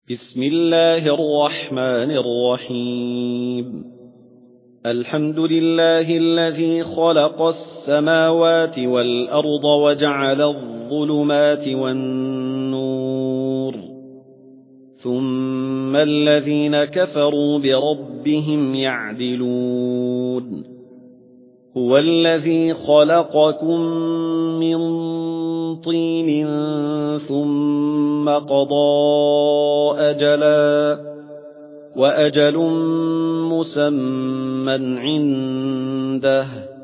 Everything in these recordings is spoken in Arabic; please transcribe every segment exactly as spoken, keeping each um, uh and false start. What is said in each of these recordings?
بسم الله الرحمن الرحيم الحمد لله الذي خلق السماوات والأرض وجعل الظلمات والنور ثم الذين كفروا بربهم يعدلون هو الذي خلقكم من طين ثم قضى أجلا وأجل مسمى عنده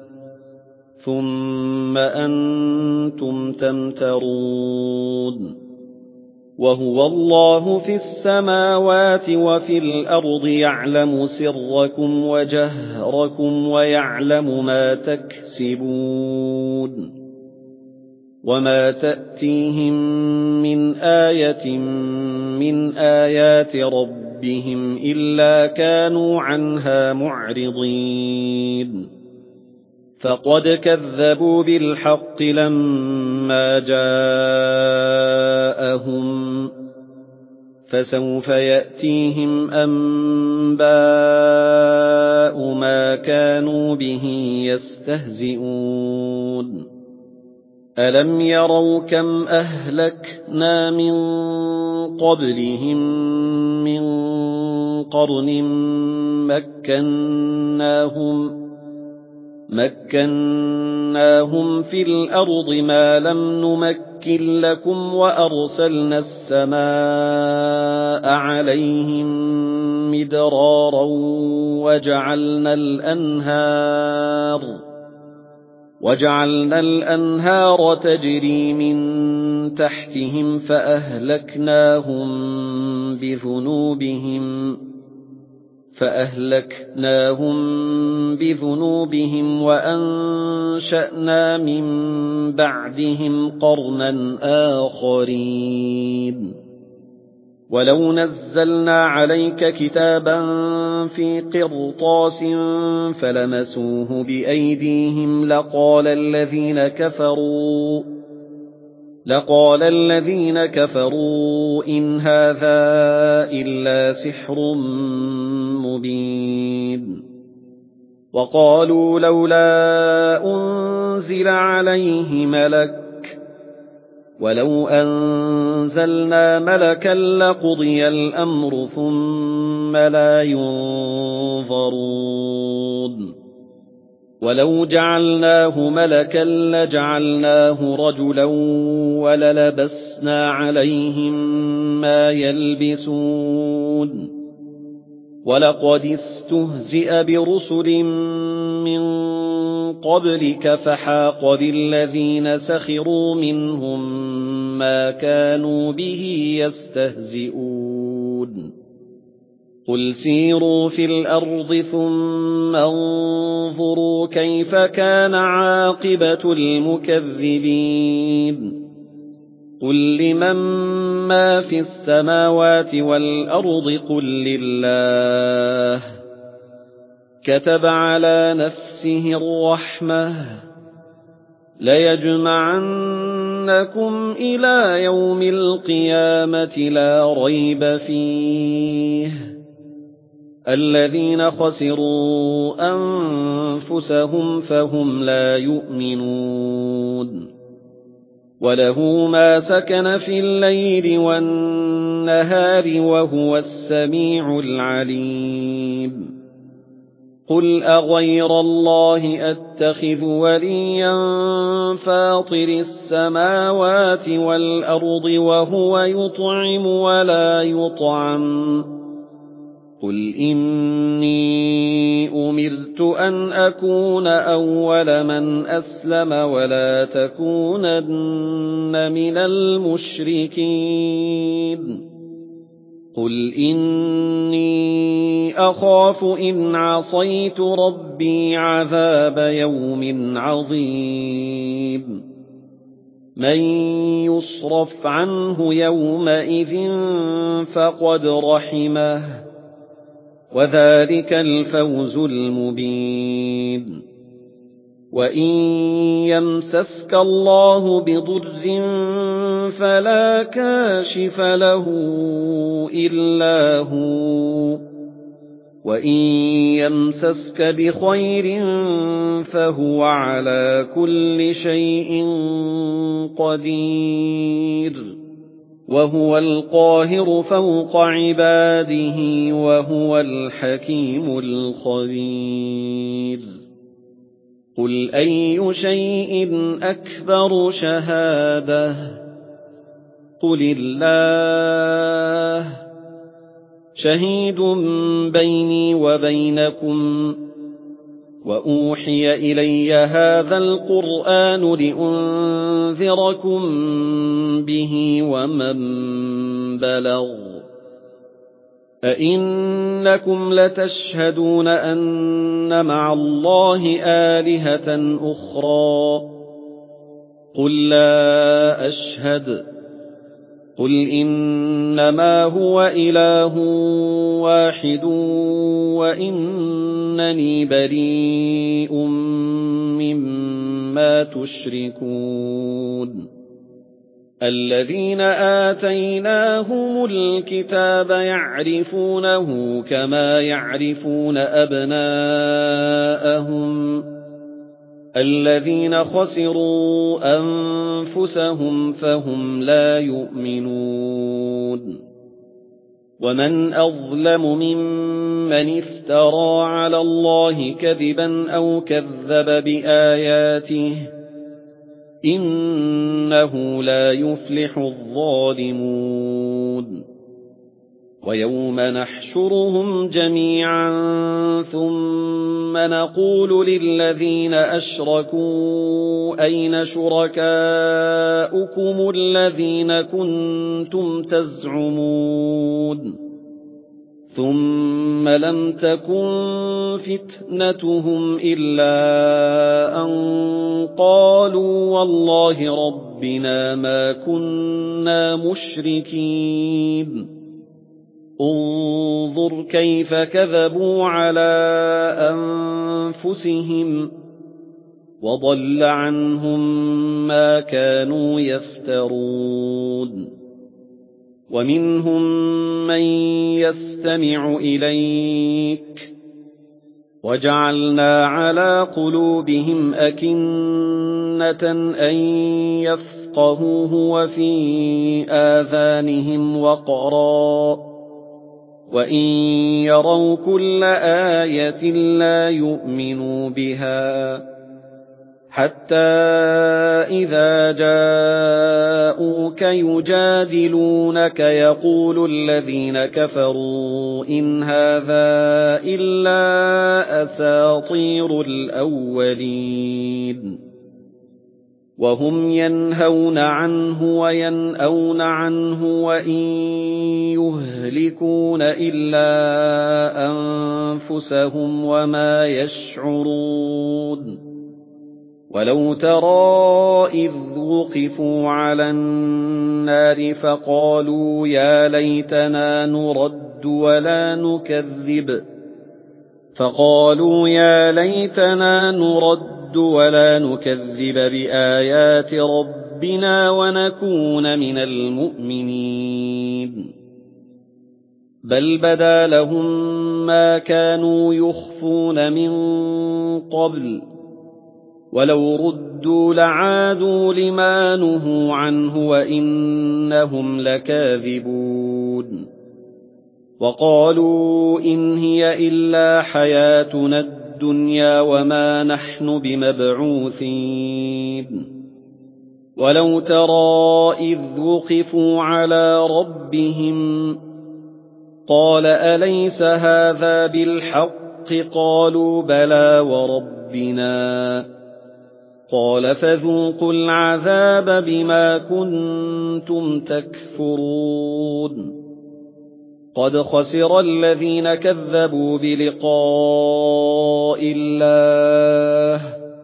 ثم أنتم تمترون وهو الله في السماوات وفي الأرض يعلم سركم وجهركم ويعلم ما تكسبون وما تأتيهم من آية من آيات ربهم إلا كانوا عنها معرضين فقد كذبوا بالحق لما جاءهم فسوف يأتيهم أنباء ما كانوا به يستهزئون ألم يروا كم أهلكنا من قبلهم من قرن مكناهم مكناهم في الأرض ما لم نمكن لكم وأرسلنا السماء عليهم مدرارا وجعلنا الأنهار وجعلنا الأنهار تجري من تحتهم فأهلكناهم بذنوبهم فأهلكناهم بذنوبهم وأنشأنا من بعدهم قرنا آخرين ولو نزلنا عليك كتابا في قرطاس فلمسوه بأيديهم لقال الذين كفروا لقال الذين كفروا إن هذا إلا سحر مبين وقالوا لولا أنزل عليه ملك ولو أنزلنا ملكا لقضي الأمر ثم لا ينظرون ولو جعلناه ملكا لجعلناه رجلا وللبسنا عليهم ما يلبسون ولقد استهزئ برسل من قبلك فحاق بالذين سخروا منهم ما كانوا به يستهزئون قل سيروا في الأرض ثم انظروا كيف كان عاقبة المكذبين قل لمن ما في السماوات والأرض قل لله كتب على نفسه الرحمة ليجمعنكم إلى يوم القيامة لا ريب فيه الذين خسروا أنفسهم فهم لا يؤمنون وله ما سكن في الليل والنهار وهو السميع العليم قل أغير الله أتخذ وليا فاطر السماوات والأرض وهو يطعم ولا يطعم قل إني أمرت أن أكون أول من أسلم ولا تكونن من المشركين قل إني أخاف إن عصيت ربي عذاب يوم عظيم من يصرف عنه يومئذ فقد رحمه وذلك الفوز المبين وَإِن يَمْسَسْكَ اللَّهُ بِضُرٍّ فَلَا كَاشِفَ لَهُ إِلَّا هُوَ، وَإِن يَمْسَسْكَ بِخَيْرٍ فَهُوَ عَلَى كُلِّ شَيْءٍ قَدِيرٌ، وَهُوَ الْقَاهِرُ فَوْقَ عِبَادِهِ، وَهُوَ الْحَكِيمُ الْخَبِيرُ. قُلْ أَيُّ شَيْءٍ أَكْبَرُ شَهَادَةً؟ قُلِ اللَّهُ شَهِيدٌ بَيْنِي وَبَيْنَكُمْ. وَأُوحِيَ إِلَيَّ هَذَا الْقُرْآنُ لِأُنذِرَكُم بِهِ وَمَن بَلَغَ. أَئِنَّكُمْ لَتَشْهَدُونَ أَنَّ مَعَ اللَّهِ آلِهَةً أُخْرَى؟ قُل لَّا أَشْهَدُ. قُلْ إِنَّمَا هُوَ إِلَٰهٌ وَاحِدٌ وَإِنَّنِي بَرِيءٌ مِّمَّا تُشْرِكُونَ. الَّذِينَ آتَيْنَاهُمُ الْكِتَابَ يَعْرِفُونَهُ كَمَا يَعْرِفُونَ أَبْنَاءَهُمُ. الَّذِينَ خَسِرُوا أَنفُسَهُمْ فَهُمْ لَا يُؤْمِنُونَ. وَمَنْ أَظْلَمُ مِمَّنِ افْتَرَىٰ عَلَى اللَّهِ كَذِبًا أَوْ كَذَّبَ بِآيَاتِهِ ۚ إِنَّهُ لَا يُفْلِحُ الظَّالِمُونَ. وَيَوْمَ نَحْشُرُهُمْ جَمِيعًا ثُمَّ نَقُولُ لِلَّذِينَ أَشْرَكُوا أَيْنَ شُرَكَاؤُكُمُ الَّذِينَ كُنتُمْ تَزْعُمُونَ ثُمَّ لَمْ تَكُنْ فِتْنَتُهُمْ إِلَّا أَن قَالُوا وَاللَّهِ رَبِّنَا مَا كُنَّا مُشْرِكِينَ. انظُرْ كَيْفَ كَذَبُوا عَلَى أَنفُسِهِمْ، وَضَلَّ عَنْهُم مَّا كَانُوا يَفْتَرُونَ. وَمِنْهُم مَّن يَسْتَمِعُ إِلَيْكَ، وَجَعَلْنَا عَلَى قُلُوبِهِمْ أَكِنَّةً أَن يَفْقَهُوهُ وَفِي آذَانِهِمْ وَقْرًا، وَإِن يَرَوْا كُلَّ آيَةٍ لَّا يُؤْمِنُوا بِهَا، حَتَّى إِذَا جَاءُوكَ يُجَادِلُونَكَ يَقُولُ الَّذِينَ كَفَرُوا إِنْ هَٰذَا إِلَّا أَسَاطِيرُ الْأَوَّلِينَ. وَهُمْ يَنْهَوْنَ عَنْهُ وَيَنْأَوْنَ عَنْهُ وَإِن يُهْلِكُونَ إِلَّا أَنفُسَهُمْ وَمَا يَشْعُرُونَ. وَلَوْ تَرَىٰ إِذْ وُقِفُوا عَلَى النَّارِ فَقَالُوا يَا لَيْتَنَا نُرَدُّ وَلَا نُكَذِّبَ فَقَالُوا يَا لَيْتَنَا نُرَدُّ وَلَا نُكَذِّبَ بِآيَاتِ رَبِّنَا وَنَكُونَ مِنَ الْمُؤْمِنِينَ. بَلْ بَدَا لَهُم مَّا كَانُوا يُخْفُونَ مِن قَبْلُ، وَلَوْ رُدُّوا لَعَادُوا لِمَا نُهُوا عَنْهُ وَإِنَّهُمْ لَكَاذِبُونَ. وَقَالُوا إِنْ هِيَ إِلَّا حَيَاتُنَا الدُّنْيَا وَمَا نَحْنُ بِمَبْعُوثِينَ. وَلَوْ تَرَىٰ إِذْ وُقِفُوا عَلَىٰ رَبِّهِمْ قَالَ أَلَيْسَ هَٰذَا بِالْحَقِّ؟ قَالُوا بَلَىٰ وَرَبِّنَا. قَالَ فَذُوقُوا الْعَذَابَ بِمَا كُنتُمْ تَكْفُرُونَ. قَدْ خَسِرَ الَّذِينَ كَذَّبُوا بِلِقَاءِ اللَّهِ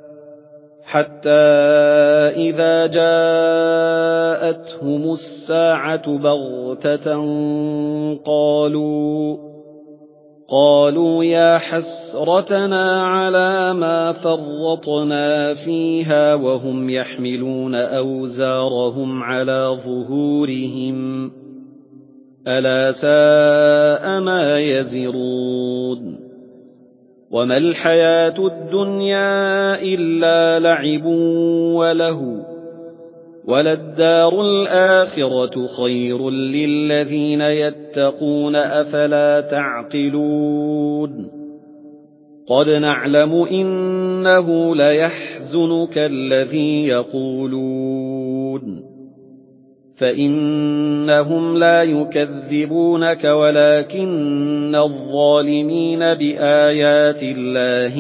حَتَّى إِذَا جَاءَتْهُمُ السَّاعَةُ بَغْتَةً قَالُوا قالوا يا حسرتنا على ما فرطنا فيها وهم يحملون أوزارهم على ظهورهم ألا ساء ما يزرون وما الحياة الدنيا إلا لعب وله وللدار الآخرة خير للذين يتقون أفلا تعقلون قد نعلم إنه ليحزنك الذي يقولون فإنهم لا يكذبونك ولكن الظالمين بآيات الله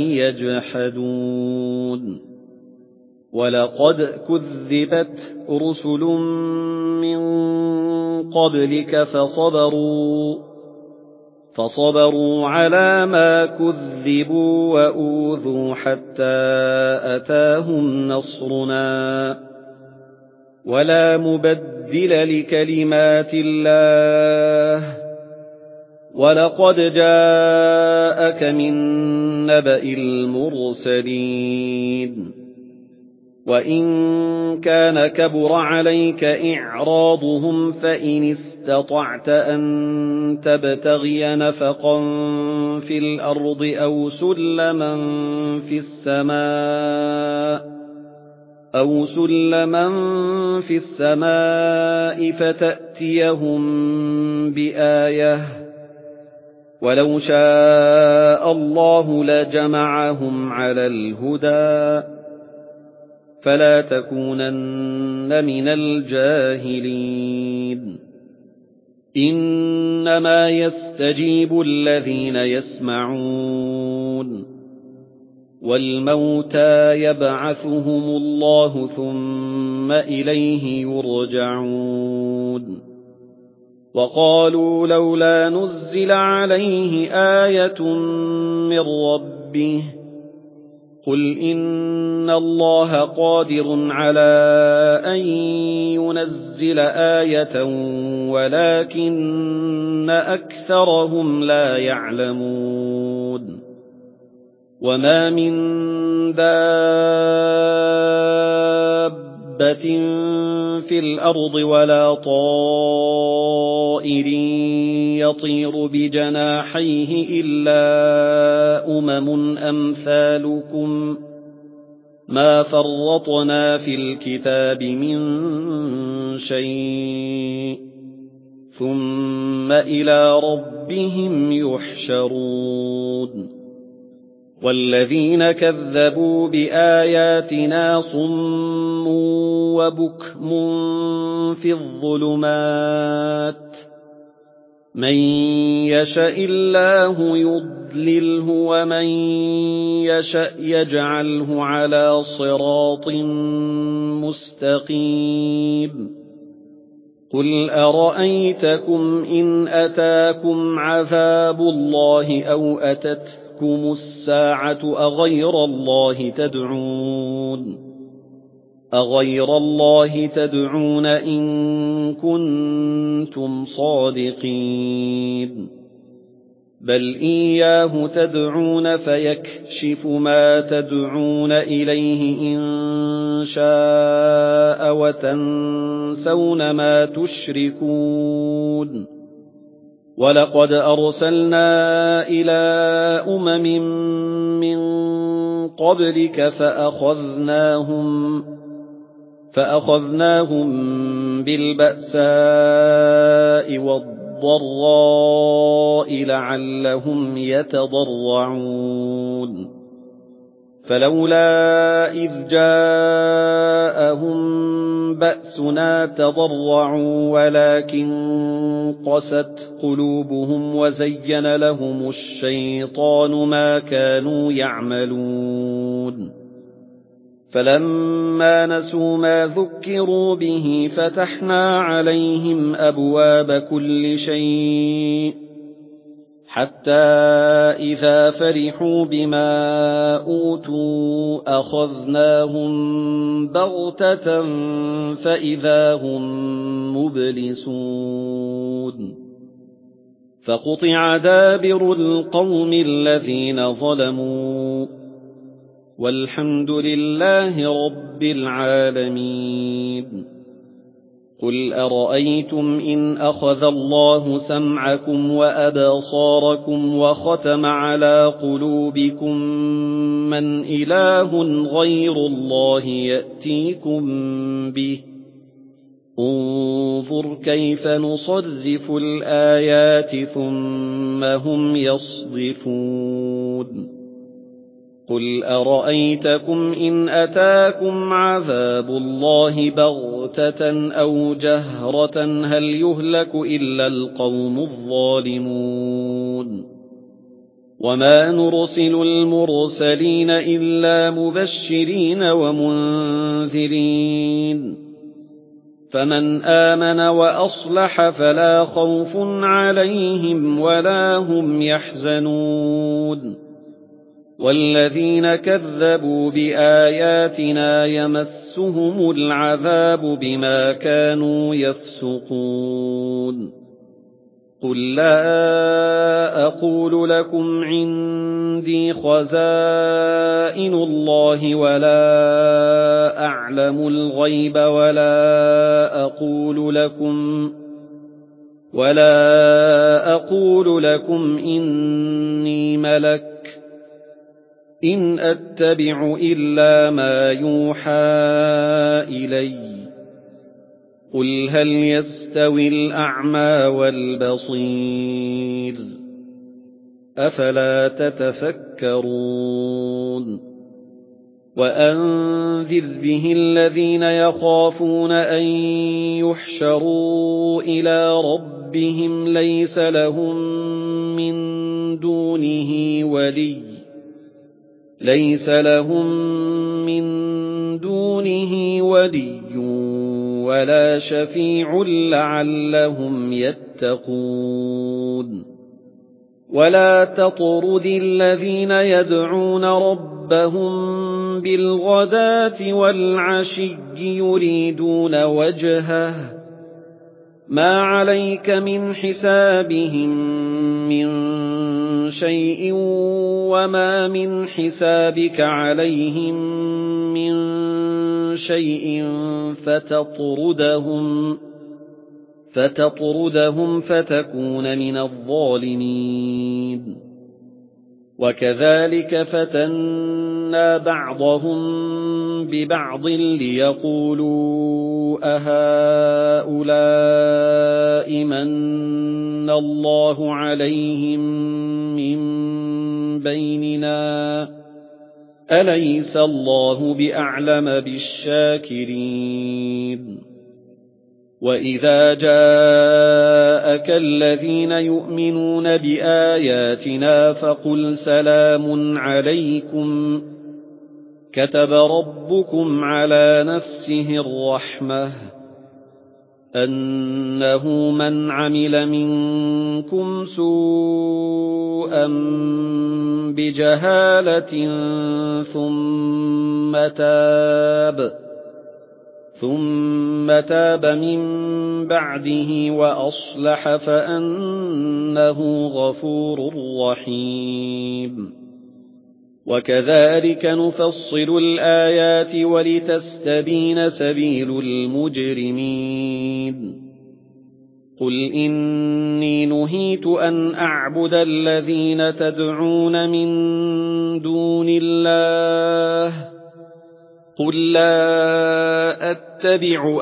يجحدون ولقد كذبت رسل من قبلك فصبروا فصبروا على ما كذبوا وأوذوا حتى أتاهم نصرنا ولا مبدل لكلمات الله ولقد جاءك من نبأ المرسلين وإن كان كبر عليك إعراضهم فإن استطعت أن تبتغي نفقا في الأرض أو سلما في السماء أو سلما في السماء فتأتيهم بآية ولو شاء الله لجمعهم على الهدى فلا تكونن من الجاهلين إنما يستجيب الذين يسمعون والموتى يبعثهم الله ثم إليه يرجعون وقالوا لولا نزل عليه آية من ربه قل إن الله قادر على أن ينزل آية ولكن أكثرهم لا يعلمون وما من دابة في الأرض ولا طائر يطير بجناحيه إلا أمم أمثالكم ما فرطنا في الكتاب من شيء ثم إلى ربهم يحشرون والذين كذبوا بآياتنا صم وبكم في الظلمات من يشاء الله يضلله ومن يشاء يجعله على صراط مستقيم قل أرأيتكم إن أتاكم عذاب الله أو أتتكم الساعة أغير الله تدعون أغير الله تدعون إن كنتم صادقين بل إياه تدعون فيكشف ما تدعون إليه إن شاء وتنسون ما تشركون ولقد أرسلنا إلى أمم من قبلك فأخذناهم فأخذناهم بالبأساء والضراء لعلهم يتضرعون فلولا إذ جاءهم بأسنا تضرعوا ولكن قست قلوبهم وزين لهم الشيطان ما كانوا يعملون فلما نسوا ما ذكروا به فتحنا عليهم أبواب كل شيء حتى إذا فرحوا بما أوتوا أخذناهم بغتة فإذا هم مبلسون فقطع دابر القوم الذين ظلموا والحمد لله رب العالمين. قل أرأيتم إن أخذ الله سمعكم وأبصاركم وختم على قلوبكم من إله غير الله يأتيكم به انظر كيف نصرف الآيات ثم هم يصدفون. قل أرأيتكم إن أتاكم عذاب الله بغتة أو جهرة هل يهلك إلا القوم الظالمون. وما نرسل المرسلين إلا مبشرين ومنذرين فمن آمن وأصلح فلا خوف عليهم ولا هم يحزنون. والذين كذبوا بآياتنا يمسهم العذاب بما كانوا يفسقون. قل لا أقول لكم عندي خزائن الله ولا أعلم الغيب ولا أقول لكم ولا أقول لكم إني ملك إن أتبع إلا ما يوحى إلي. قل هل يستوي الأعمى والبصير أفلا تتفكرون. وأنذر به الذين يخافون أن يحشروا إلى ربهم ليس لهم من دونه ولي ليس لهم من دونه ولي ولا شفيع لعلهم يتقون. ولا تطرد الذين يدعون ربهم بالغداة والعشي يريدون وجهه ما عليك من حسابهم من شيء وما من حسابك عليهم من شيء فتطردهم فتطردهم فتكون من الظالمين. وكذلك فتنا بعضهم ببعض ليقولوا أهؤلاء من الله عليهم من بيننا أليس الله بأعلم بالشاكرين. وإذا جاءك الذين يؤمنون بآياتنا فقل سلام عليكم كتب ربكم على نفسه الرحمة أنه من عمل منكم سوءا بجهالة ثم تاب ثم تاب من بعده وأصلح فأنه غفور رحيم. وكذلك نفصل الآيات ولتستبين سبيل المجرمين. قل إني نهيت أن أعبد الذين تدعون من دون الله قل لا أتبع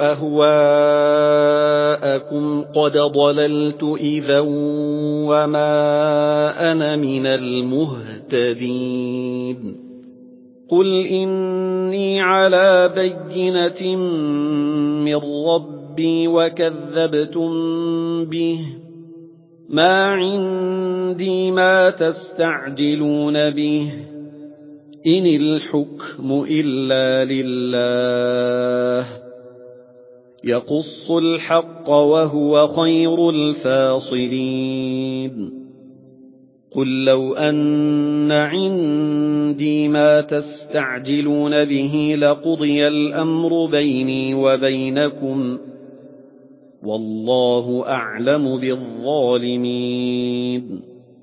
أهواءكم قد ضللت إذا وما أنا من المهتدين. قل إني على بينة من ربي وكذبتم به ما عندي ما تستعجلون به إن الحكم إلا لله يقص الحق وهو خير الفاصلين. قل لو أن عندي ما تستعجلون به لقضي الأمر بيني وبينكم والله أعلم بالظالمين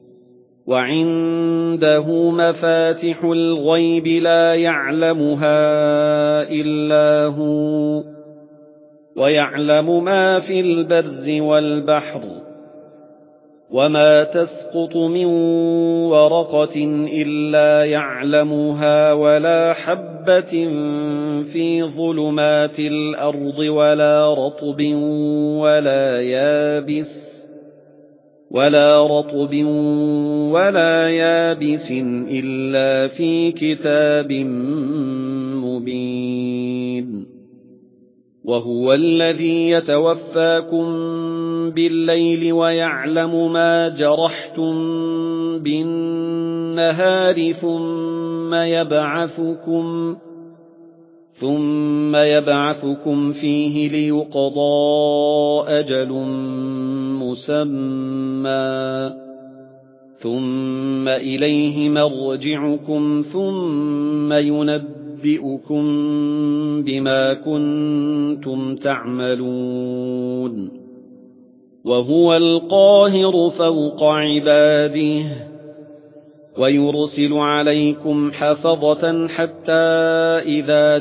وعنده مفاتح الغيب لا يعلمها إلا هو ويعلم ما في البر والبحر وما تسقط من ورقة إلا يعلمها ولا حبة في ظلمات الأرض ولا رطب ولا يابس ولا رطب ولا يابس إلا في كتاب مبين وهو الذي يتوفاكم بالليل ويعلم ما جرحتم بالنهار ثم يبعثكم ثم يبعثكم فيه ليقضى أجل مسمى ثم إليه مرجعكم ثم ينبئكم بما كنتم تعملون وهو القاهر فوق عباده ويرسل عليكم حفظة حتى إذا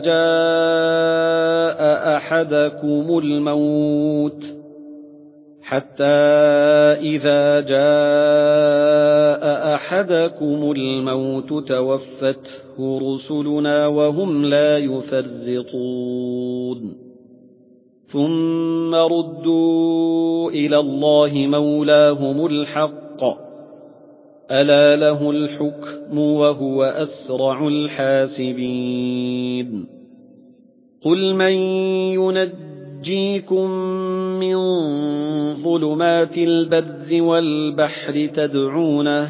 جاء أحدكم الموت حتى إذا جاء أحدكم الموت توفته رسلنا وهم لا يفرطون ثم ردوا إلى الله مولاهم الحق ألا له الحكم وهو أسرع الحاسبين قل من ينجيكم من ظلمات البر والبحر تدعونه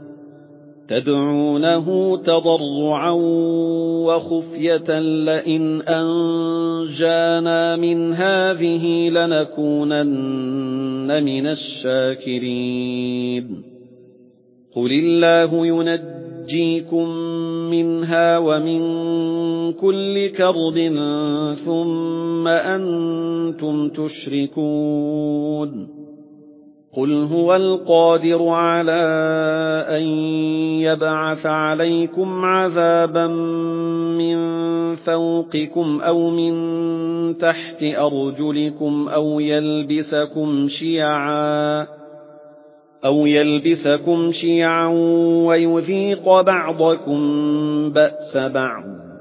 تدعونه تضرعا وخفية لئن أنجانا من هذه لنكونن من الشاكرين قل الله ينجيكم منها ومن كل كرب ثم أنتم تشركون قل هو القادر على أن يبعث عليكم عذابا من فوقكم أو من تحت أرجلكم أو يلبسكم شيعا أو يلبسكم شيعا ويذيق بعضكم بأس بعض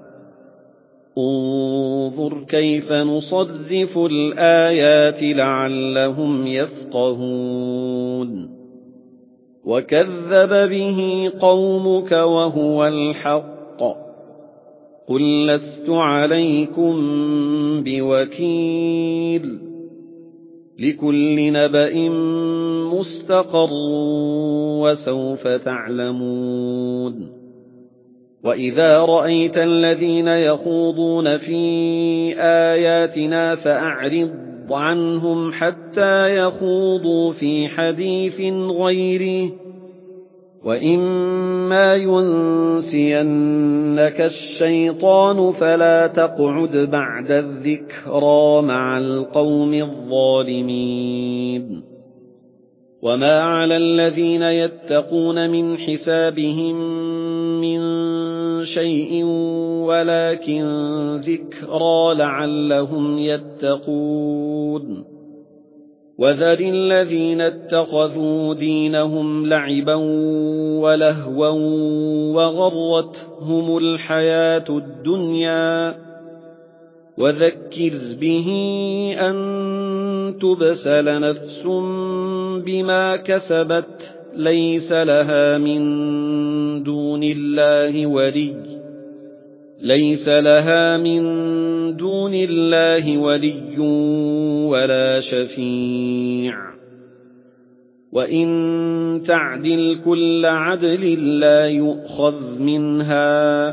انظر كيف نصرف الآيات لعلهم يفقهون وكذب به قومك وهو الحق قل لست عليكم بوكيل لكل نبأ مستقر وسوف تعلمون وإذا رأيت الذين يخوضون في آياتنا فأعرض عنهم حتى يخوضوا في حديث غيره وإما ينسينك الشيطان فلا تقعد بعد الذكرى مع القوم الظالمين وما على الذين يتقون من حسابهم من شيء ولكن ذكرى لعلهم يتقون وذر الذين اتخذوا دينهم لعبا ولهوا وغرتهم الحياة الدنيا وذكر به أن تبسل نفس بما كسبت ليس لها من دون الله ولي ليس لها من دون الله ولي ولا شفيع وإن تعدل كل عدل لا يؤخذ منها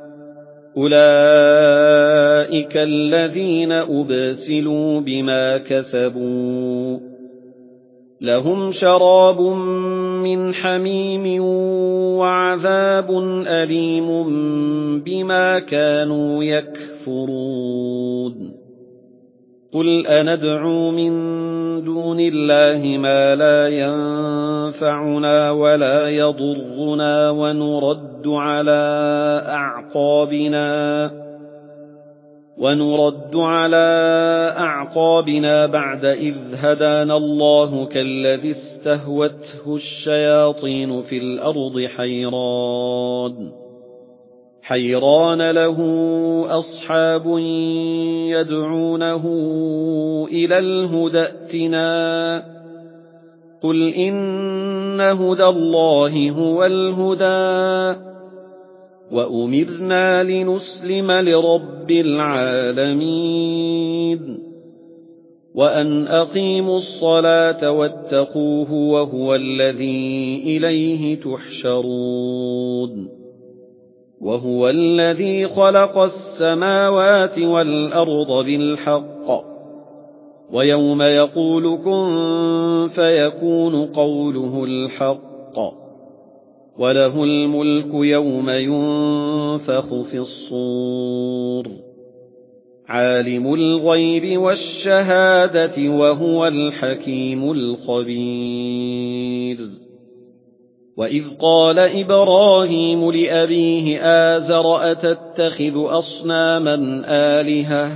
أولئك الذين أبسلوا بما كسبوا لهم شراب من حميم وعذاب أليم بما كانوا يكفرون قُلْ أَنَدْعُو مِن دُونِ اللَّهِ مَا لَا يَنفَعُنَا وَلَا يَضُرُّنَا وَنُرَدُّ عَلَى أَعْقَابِنَا وَنُرَدُّ عَلَى أَعْقَابِنَا بَعْدَ إِذْ هَدَانَا اللَّهُ كَالَّذِي اسْتَهْوَتْهُ الشَّيَاطِينُ فِي الْأَرْضِ حَيْرَانٌ حَيْرَانَ لَهُ أَصْحَابٌ يَدْعُونَهُ إِلَى الْهُدَى ائْتِنَا قُلْ إِنَّ هُدَى اللَّهِ هُوَ الْهُدَى وَأُمِرْنَا لِنُسْلِمَ لِرَبِّ الْعَالَمِينَ وَأَنْ أَقِيمُوا الصَّلَاةَ وَاتَّقُوهُ وَهُوَ الَّذِي إِلَيْهِ تُحْشَرُونَ وَهُوَ الَّذِي خَلَقَ السَّمَاوَاتِ وَالْأَرْضَ بِالْحَقِّ وَيَوْمَ يَقُولُ كُن فَيَكُونُ قَوْلُهُ الْحَقَّ وَلَهُ الْمُلْكُ يَوْمَ يُنفَخُ فِي الصُّورِ عَالِمُ الْغَيْبِ وَالشَّهَادَةِ وَهُوَ الْحَكِيمُ الْخَبِيرُ وَإِذْ قَالَ إِبْرَاهِيمُ لِأَبِيهِ آزَرَ أَتَتَّخِذُ أَصْنَامًا آلِهَةً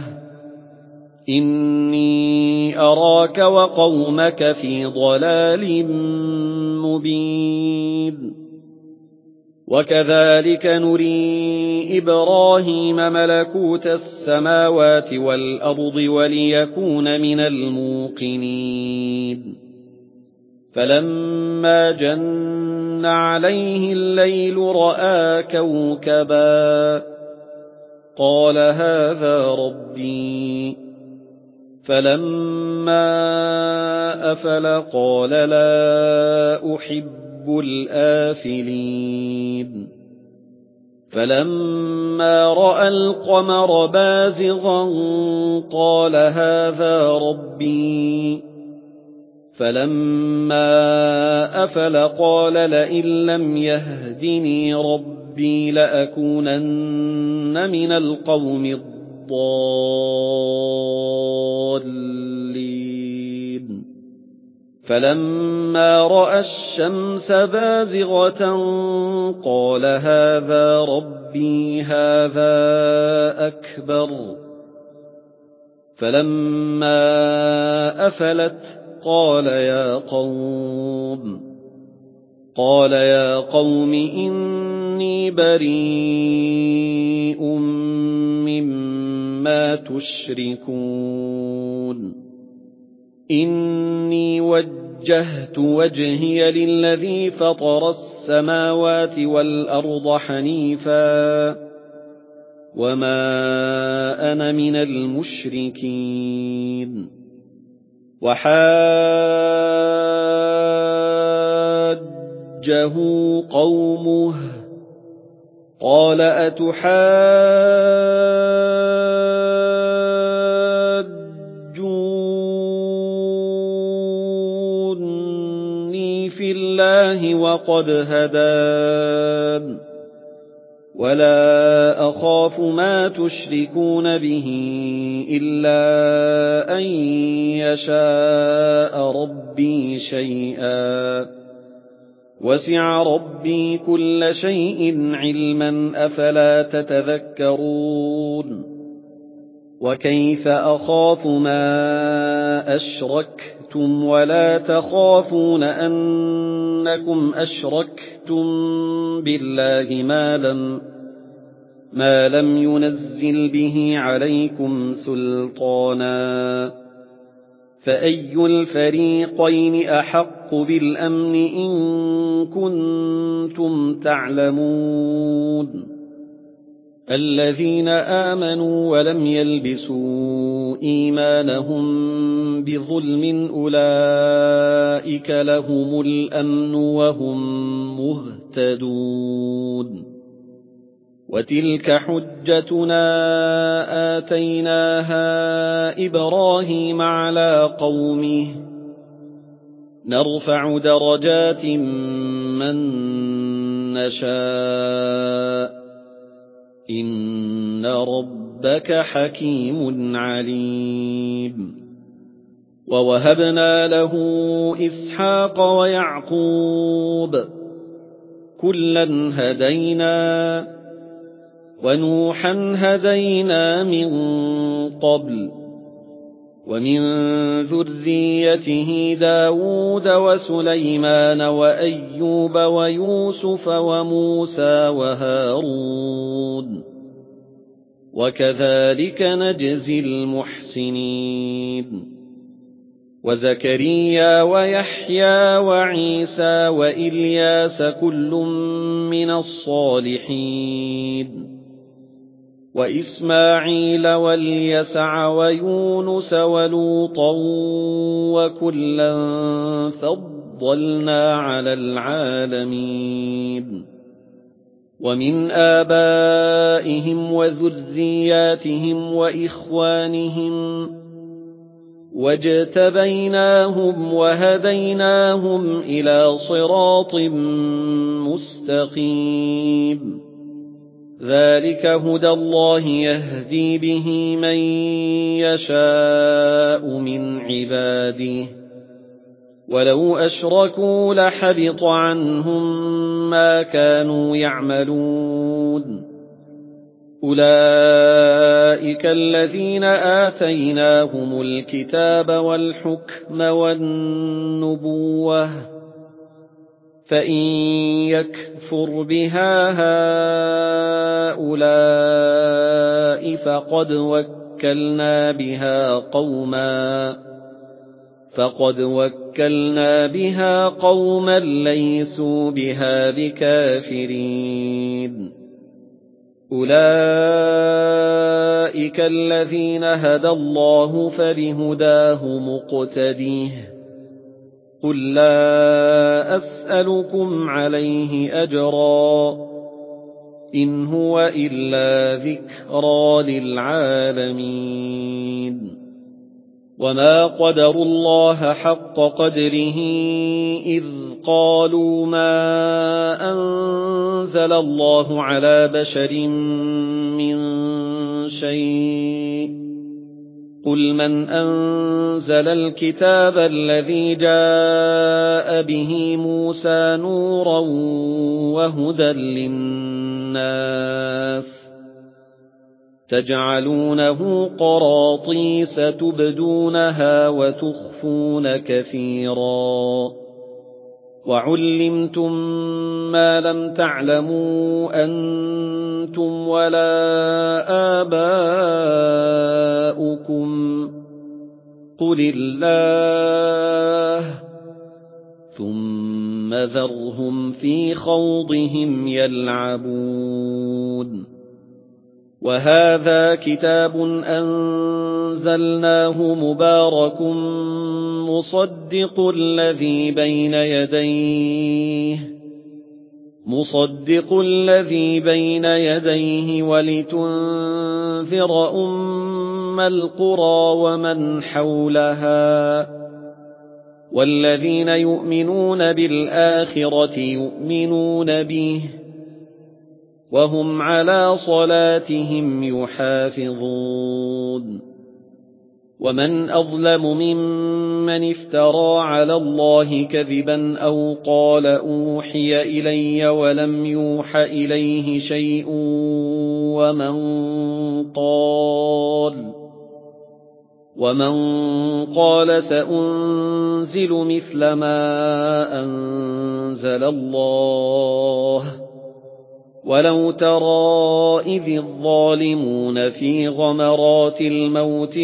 إِنِّي أَرَاكَ وَقَوْمَكَ فِي ضَلَالٍ مُبِينٍ وَكَذَلِكَ نُرِي إِبْرَاهِيمَ مَلَكُوتَ السَّمَاوَاتِ وَالْأَرْضِ وَلِيَكُونَ مِنَ الْمُوقِنِينَ فَلَمَّا جَنَّ عَلَيْهِ اللَّيْلُ رَأَىٰ كَوْكَبًا قَالَ هَٰذَا رَبِّي فَلَمَّا أَفَلَ قَالَ لَا أُحِبُّ الْآفِلِينَ فَلَمَّا رَأَى الْقَمَرَ بَازِغًا قَالَ هَٰذَا رَبِّي فَلَمَّا أَفَلَ قَالَ لَئِن لَّمْ يَهْدِنِي رَبِّي لَأَكُونَنَّ مِنَ الْقَوْمِ الضَّالِّينَ فَلَمَّا رَأَى الشَّمْسَ بَازِغَةً قَالَ هَٰذَا رَبِّي هَٰذَا أَكْبَرُ فَلَمَّا أَفَلَتْ قَالَ يَا قَوْمِ قَالَ يَا قَوْمِ إِنِّي بَرِيءٌ مِّمَّا تُشْرِكُونَ إِنِّي وَجَّهْتُ وَجْهِيَ لِلَّذِي فَطَرَ السَّمَاوَاتِ وَالْأَرْضَ حَنِيفًا وَمَا أَنَا مِنَ الْمُشْرِكِينَ وَحَاجَّهُ قَوْمُهُ قَالَ أَتُحَاجُّونِّي فِي اللَّهِ وَقَدْ هَدَانِ وَلَا أَخَافُ مَا تُشْرِكُونَ بِهِ إِلَّا أَن يَشَاءَ رَبِّي شَيْئًا وَسِعَ رَبِّي كُلَّ شَيْءٍ عِلْمًا أَفَلَا تَتَذَكَّرُونَ وَكَيْفَ أَخَافُ مَا أَشْرَكْتُمْ وَلَا تَخَافُونَ أَنَّكُمْ أَشْرَكْتُمْ بِاللَّهِ مَا لَمْ مَا لَمْ يُنَزِّلْ بِهِ عَلَيْكُمْ سُلْطَانًا فَأَيُّ الْفَرِيقَيْنِ أَحَقُّ بِالْأَمْنِ إِن كُنتُمْ تَعْلَمُونَ الَّذِينَ آمَنُوا وَلَمْ يَلْبِسُوا إِيمَانَهُم بِظُلْمٍ أُولَئِكَ لَهُمُ الْأَمْنُ وَهُمْ مُهْتَدُونَ وَتِلْكَ حُجَّتُنَا آتَيْنَاهَا إِبْرَاهِيمَ عَلَىٰ قَوْمِهِ نَرْفَعُ دَرَجَاتٍ مَّن نَّشَاءُ إن ربك حكيم عليم. ووهبنا له إسحاق ويعقوب كلا هدينا ونوحا هدينا من قبل ومن ذريته داود وسليمان وأيوب ويوسف وموسى وهارون وكذلك نجزي المحسنين. وزكريا ويحيى وعيسى وإلياس كل من الصالحين وإسماعيل واليسع ويونس ولوطا وكلا فضلنا على العالمين. ومن آبائهم وذرياتهم وإخوانهم واجتبيناهم وهديناهم إلى صراط مستقيم. ذلك هدى الله يهدي به من يشاء من عباده ولو أشركوا لحبط عنهم ما كانوا يعملون. أولئك الذين آتيناهم الكتاب والحكم والنبوة فإن يكفر بها هؤلاء فقد وكلنا بها قوما فقد وكلنا بها قوما ليسوا بها بكافرين. أولئك الذين هدى الله فبهداه مقتديه. قل لا أسألكم عليه أجرا إن هو إلا ذكرى للعالمين. وما قدروا الله حق قدره إذ قالوا ما أنزل الله على بشر من شيء. قل من أنزل الكتاب الذي جاء به موسى نورا وهدى للناس تجعلونه قراطيس تبدونها وتخفون كثيرا وعلمتم ما لم تعلموا أنتم ولا آباؤكم قل الله ثم ذرهم في خوضهم يلعبون. وهذا كتاب أنزلناه مبارك مصدق الذي بين يديه مصدق الذي بين يديه ولتنذر أم القرى ومن حولها والذين يؤمنون بالآخرة يؤمنون به وهم على صلاتهم يحافظون. ومن أظلم ممن افترى على الله كذبا أو قال أوحي إلي ولم يوح إليه شيء ومن قال ومن قال سأنزل مثل ما أنزل الله ولو ترى إذ الظالمون في غمرات الموت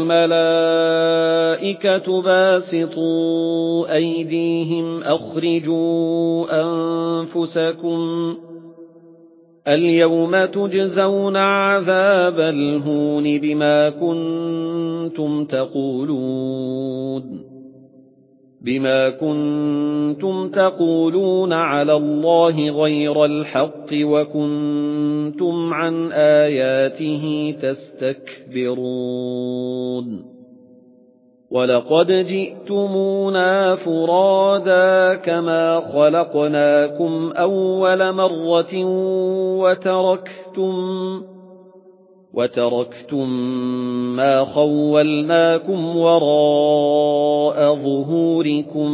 والملائكة باسطوا أيديهم أخرجوا أنفسكم اليوم تجزون عذاب الهون بما كنتم تقولون بما كنتم تقولون على الله غير الحق وكنتم عن آياته تستكبرون. وَلَقَدْ جِئْتُمُونَا فُرَادَىٰ كَمَا خَلَقْنَاكُمْ أَوَّلَ مَرَّةٍ وَتَرَكْتُمْ وَتَرَكْتُمْ مَا خَوَّلْنَاكُمْ وَرَاءَ ظُهُورِكُمْ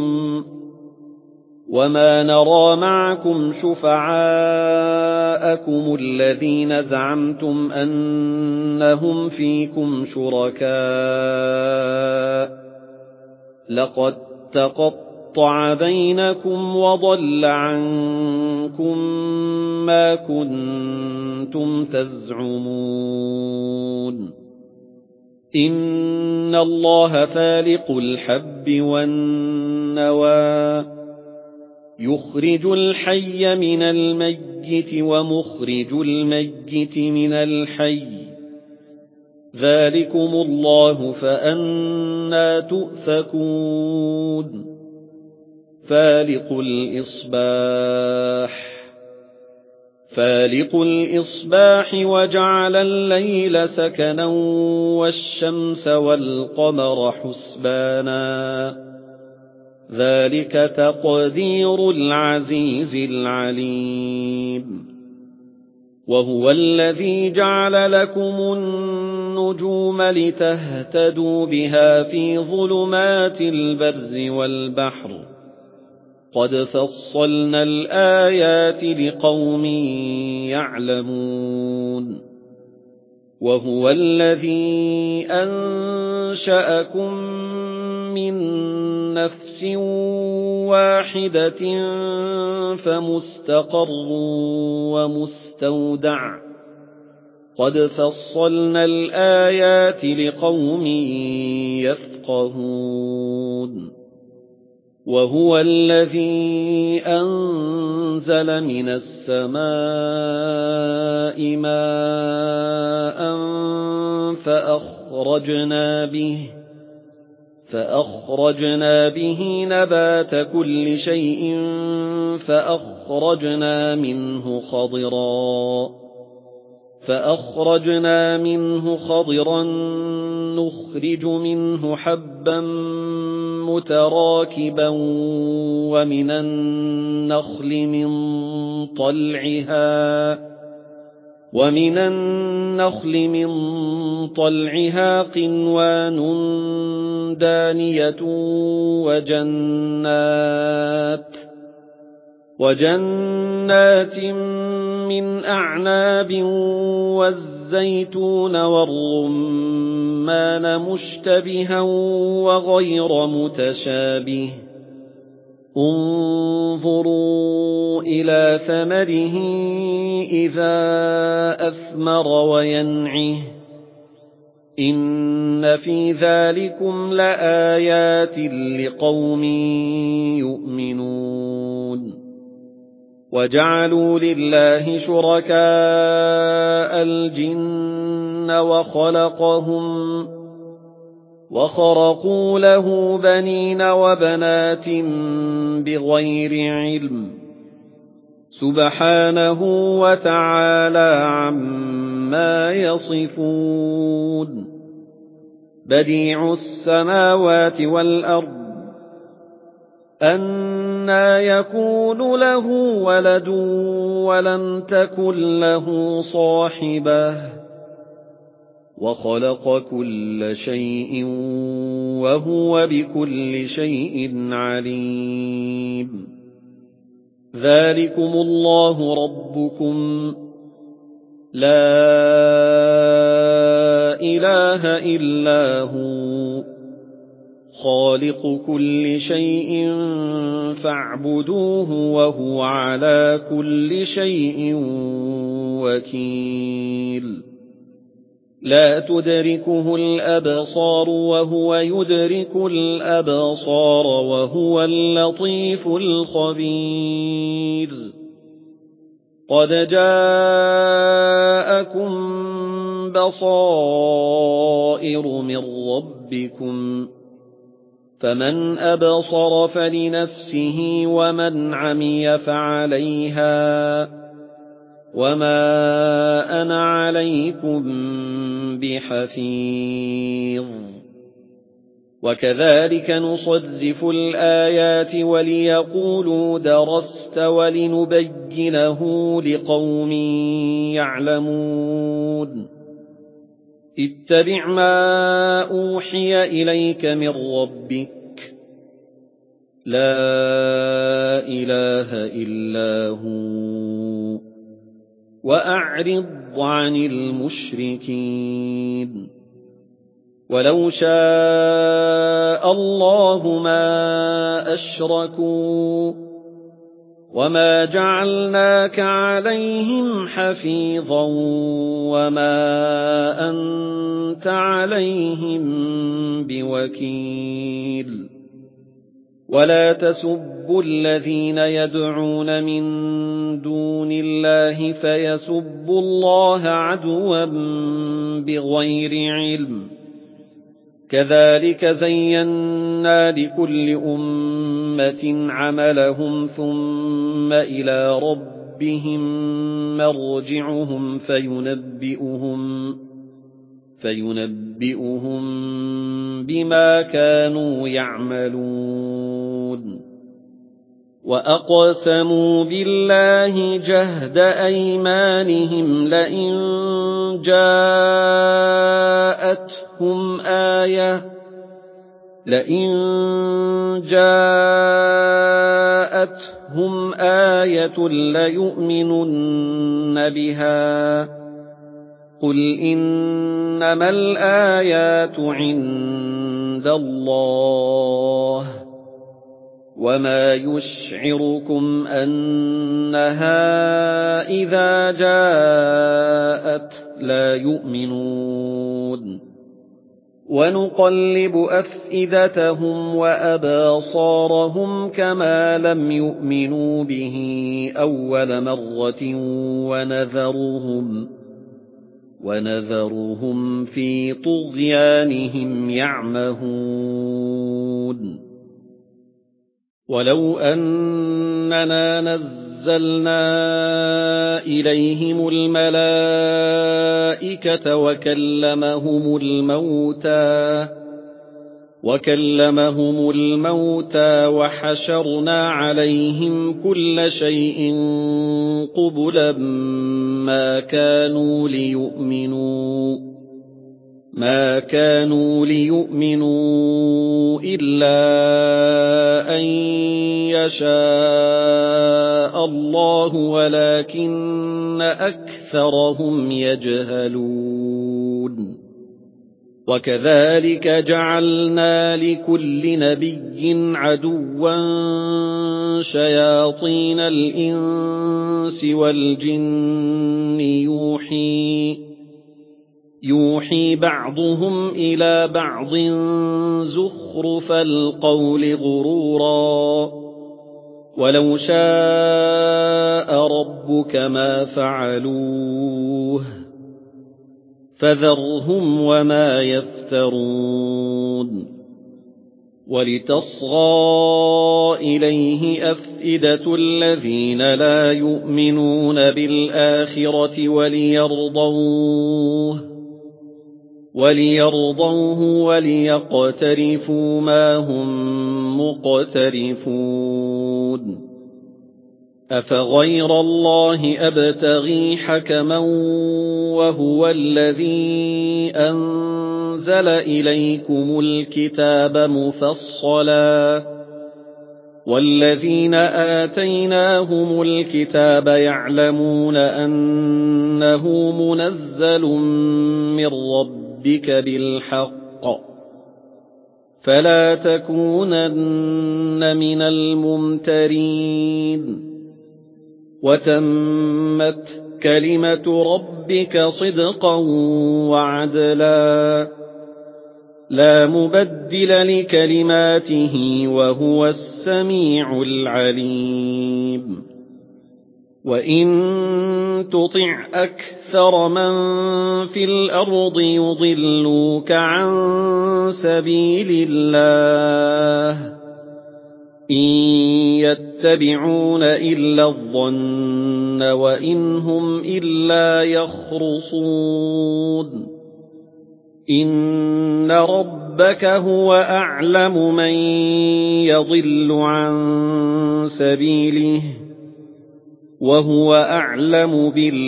وَمَا نَرَىٰ مَعَكُمْ شُفَعَاءَكُمُ الَّذِينَ زَعَمْتُمْ أَنَّهُمْ فِيكُمْ شُرَكَاءُ لَقَد تَّقَطَّعَ بَيْنَكُمْ وَضَلَّ عَنكُم مَّا كُنتُمْ تَزْعُمُونَ إِنَّ اللَّهَ فَالِقُ الْحَبِّ وَالنَّوَىٰ يُخْرِجُ الْحَيَّ مِنَ الْمَيِّتِ وَمُخْرِجُ الْمَيِّتِ مِنَ الْحَيِّ ذَلِكُمُ اللَّهُ فَأَنَّىٰ تُؤْفَكُونَ فَالِقُ الْإِصْبَاحِ فَالِقُ الْإِصْبَاحِ وَجَعَلَ اللَّيْلَ سَكَنًا وَالشَّمْسَ وَالْقَمَرَ حُسْبَانًا ذَلِكَ تَقْدِيرُ الْعَزِيزِ الْعَلِيمِ وَهُوَ الَّذِي جَعَلَ لَكُمُ النُّجُومَ لِتَهْتَدُوا بِهَا فِي ظُلُمَاتِ الْبَرِّ وَالْبَحْرِ قَدْ فَصَّلْنَا الْآيَاتِ لِقَوْمٍ يَعْلَمُونَ وَهُوَ الَّذِي أَنشَأَكُم مِّن نَّفْسٍ وَاحِدَةٍ فَمُسْتَقَرٌّ وَمُسْتَوْدَعٌ قَدْ فَصَّلْنَا الْآيَاتِ لِقَوْمٍ يَفْقَهُونَ وَهُوَ الَّذِي أَنزَلَ مِنَ السَّمَاءِ مَاءً فَأَخْرَجْنَا بِهِ فَأَخْرَجْنَا بِهِ نَبَاتَ كُلِّ شَيْءٍ فَأَخْرَجْنَا مِنْهُ خَضِرًا فَأَخْرَجْنَا مِنْهُ خَضِرًا نُخْرِجُ مِنْهُ حَبًّا مُتَرَاكِبًا وَمِنَ النَّخْلِ مِنْ طَلْعِهَا وَمِنَ النَّخْلِ مِنْ طَلْعِهَا قِنْوَانٌ دَانِيَةٌ وَجَنَّاتٍ وَجَنَّاتٍ مِنْ أَعْنَابٍ وَالزَّيْتُونَ وَالرُّمَّانَ مُشْتَبِهًا وَغَيْرَ مُتَشَابِهٍ انظُرُوا إِلَى ثَمَرِهِ إِذَا أَثْمَرَ وَيَنْعِهِ إِنَّ فِي ذَلِكُمْ لَآيَاتٍ لِقَوْمٍ يُؤْمِنُونَ وَجَعَلُوا لِلَّهِ شُرَكَاءَ الْجِنَّ وَخَلَقَهُمْ وَخَرَقُوا لَهُ بَنِينَ وَبَنَاتٍ بِغَيْرِ عِلْمٍ سُبْحَانَهُ وَتَعَالَى عَمَّا يَصِفُونَ بَدِيعُ السَّمَاوَاتِ وَالْأَرْضِ أَنَّىٰ يَكُونُ لَهُ وَلَدٌ وَلَمْ تَكُن لَّهُ صَاحِبَةٌ وَخَلَقَ كُلَّ شَيْءٍ وَهُوَ بِكُلِّ شَيْءٍ عَلِيمٌ ذَلِكُمُ اللَّهُ رَبُّكُمْ لَا إِلَٰهَ إِلَّا هُوَ خَالِقُ كُلِّ شَيْءٍ فَاعْبُدُوهُ وَهُوَ عَلَى كُلِّ شَيْءٍ وَكِيلٌ لَا تُدْرِكُهُ الْأَبْصَارُ وَهُوَ يُدْرِكُ الْأَبْصَارَ وَهُوَ اللَّطِيفُ الْخَبِيرُ قَدْ جَاءَكُمْ بَصَائِرُ مِنْ رَبِّكُمْ فَمَنْ أَبْصَرَ فَلِنَفْسِهِ وَمَنْ عَمِيَ فَعَلَيْهَا وَمَا أَنَا عَلَيْكُمْ بِحَفِيظٍ وكذلك نصرف الآيات وليقولوا درست ولنبينه لقوم يعلمون اتبع ما أوحي إليك من ربك لا إله إلا هو وأعرض عن المشركين ولو شاء الله ما أشركوا وما جعلناك عليهم حفيظا وما أنت عليهم بوكيل ولا تسبوا الذين يدعون من دون الله فيسبوا الله عدوا بغير علم كذلك زينا لكل أمة عملهم ثم إلى ربهم مرجعهم فينبئهم فينبئهم بما كانوا يعملون وأقسموا بالله جهد أيمانهم لئن جاءتهم آية لئن جاءتهم آية ليؤمنن بها قل إنما الآيات عند الله وما يشعركم أنها إذا جاءت لا يؤمنون ونقلب أفئدتهم وأبصارهم كما لم يؤمنوا به أول مرة ونذرهم ونذرهم في طغيانهم يعمهون ولو أننا نزلنا إليهم الملائكة وكلمهم الموتى وكلمهم الموتى وحشرنا عليهم كل شيء قبلا ما كانوا ليؤمنوا ما كانوا ليؤمنوا إلا أن يشاء الله ولكن أكثرهم يجهلون وكذلك جعلنا لكل نبي عدوا شياطين الإنس والجن يوحي يوحي بعضهم إلى بعض زخرف القول غرورا ولو شاء ربك ما فعلوه فذرهم وما يفترون ولتصغى إليه أفئدة الذين لا يؤمنون بالآخرة وليرضوه وليرضوه وليقترفوا ما هم مقترفون أفغير الله أبتغي حكما وهو الذي أنزل إليكم الكتاب مفصلا والذين آتيناهم الكتاب يعلمون أنه منزل من ربك بالحق فلا تكونن من الممترين وتمت كلمة ربك صدقا وعدلا لا مبدل لكلماته وهو السميع العليم وإن تطع أكثر من في الأرض يضلوك عن سبيل الله إن يتبعون إلا الظن وإن هم إلا يخرصون إن ربك هو أعلم من يضل عن سبيله وهو أعلم